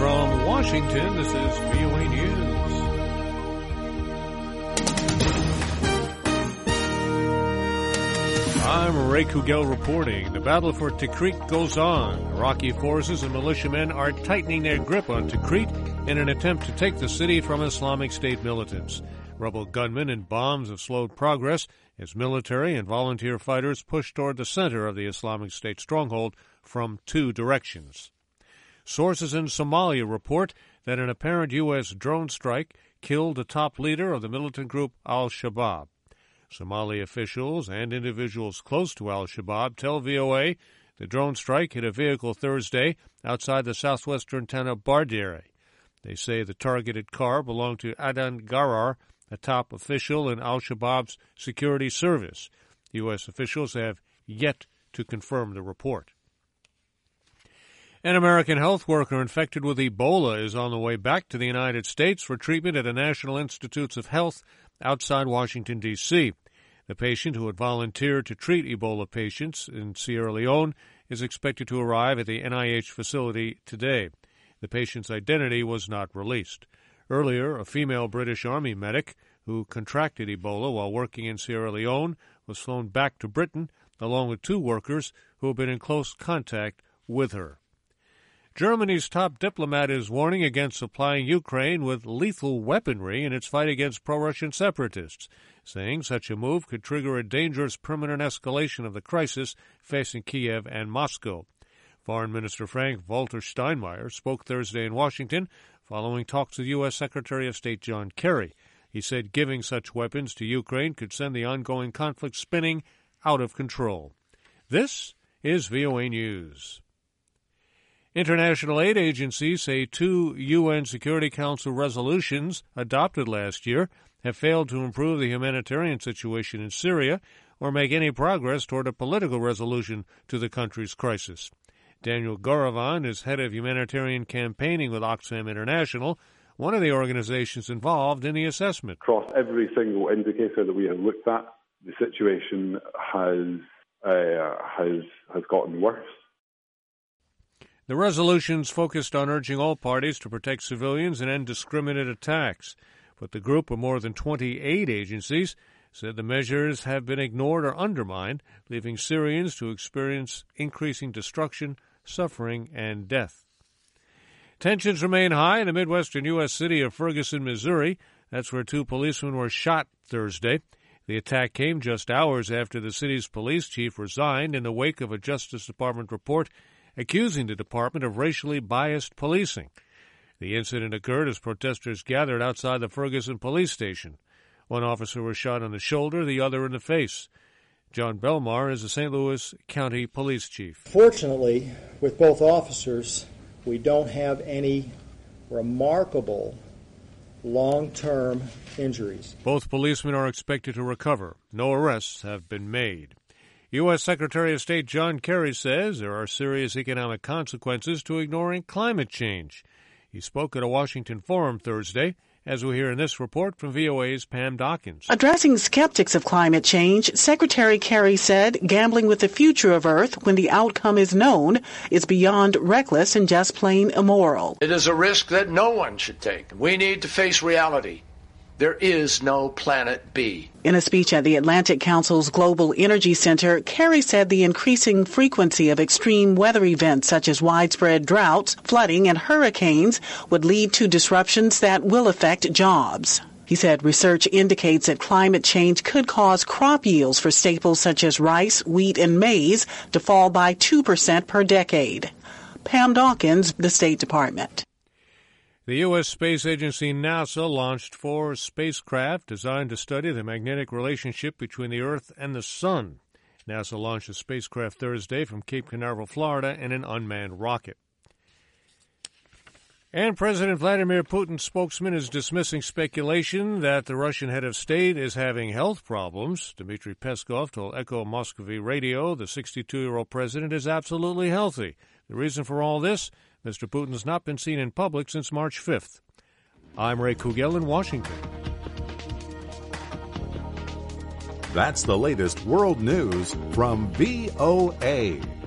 From Washington, this is VOA News. I'm Ray Kugel reporting. The battle for Tikrit goes on. Iraqi forces and militiamen are tightening their grip on Tikrit in an attempt to take the city from Islamic State militants. Rebel gunmen and bombs have slowed progress as military and volunteer fighters push toward the center of the Islamic State stronghold from two directions. Sources in Somalia report that an apparent U.S. drone strike killed the top leader of the militant group al-Shabaab. Somali officials and individuals close to al-Shabaab tell VOA the drone strike hit a vehicle Thursday outside the southwestern town of Bardere. They say the targeted car belonged to Adan Garar, a top official in al-Shabaab's security service. U.S. officials have yet to confirm the report. An American health worker infected with Ebola is on the way back to the United States for treatment at the National Institutes of Health outside Washington, D.C. The patient who had volunteered to treat Ebola patients in Sierra Leone is expected to arrive at the NIH facility today. The patient's identity was not released. Earlier, a female British Army medic who contracted Ebola while working in Sierra Leone was flown back to Britain, along with two workers who have been in close contact with her. Germany's top diplomat is warning against supplying Ukraine with lethal weaponry in its fight against pro-Russian separatists, saying such a move could trigger a dangerous permanent escalation of the crisis facing Kiev and Moscow. Foreign Minister Frank-Walter Steinmeier spoke Thursday in Washington following talks with U.S. Secretary of State John Kerry. He said giving such weapons to Ukraine could send the ongoing conflict spinning out of control. This is VOA News. International aid agencies say two UN Security Council resolutions adopted last year have failed to improve the humanitarian situation in Syria or make any progress toward a political resolution to the country's crisis. Daniel Goravan is head of humanitarian campaigning with Oxfam International, one of the organizations involved in the assessment. Across every single indicator that we have looked at, the situation has gotten worse. The resolutions focused on urging all parties to protect civilians and end indiscriminate attacks. But the group of more than 20 aid agencies said the measures have been ignored or undermined, leaving Syrians to experience increasing destruction, suffering, and death. Tensions remain high in the midwestern U.S. city of Ferguson, Missouri. That's where two policemen were shot Thursday. The attack came just hours after the city's police chief resigned in the wake of a Justice Department report accusing the department of racially biased policing. The incident occurred as protesters gathered outside the Ferguson police station. One officer was shot on the shoulder, the other in the face. John Belmar is the St. Louis County Police Chief. Fortunately, with both officers, we don't have any remarkable long-term injuries. Both policemen are expected to recover. No arrests have been made. U.S. Secretary of State John Kerry says there are serious economic consequences to ignoring climate change. He spoke at a Washington forum Thursday, as we hear in this report from VOA's Pam Dawkins. Addressing skeptics of climate change, Secretary Kerry said gambling with the future of Earth when the outcome is known is beyond reckless and just plain immoral. It is a risk that no one should take. We need to face reality. There is no planet B. In a speech at the Atlantic Council's Global Energy Center, Kerry said the increasing frequency of extreme weather events such as widespread droughts, flooding, and hurricanes would lead to disruptions that will affect jobs. He said research indicates that climate change could cause crop yields for staples such as rice, wheat, and maize to fall by 2% per decade. Pam Dawkins, the State Department. The U.S. space agency NASA launched 4 spacecraft designed to study the magnetic relationship between the Earth and the Sun. NASA launched a spacecraft Thursday from Cape Canaveral, Florida, in an unmanned rocket. And President Vladimir Putin's spokesman is dismissing speculation that the Russian head of state is having health problems. Dmitry Peskov told Echo Moskvy Radio the 62-year-old president is absolutely healthy. The reason for all this? Mr. Putin has not been seen in public since March 5th. I'm Ray Kugel in Washington. That's the latest world news from VOA.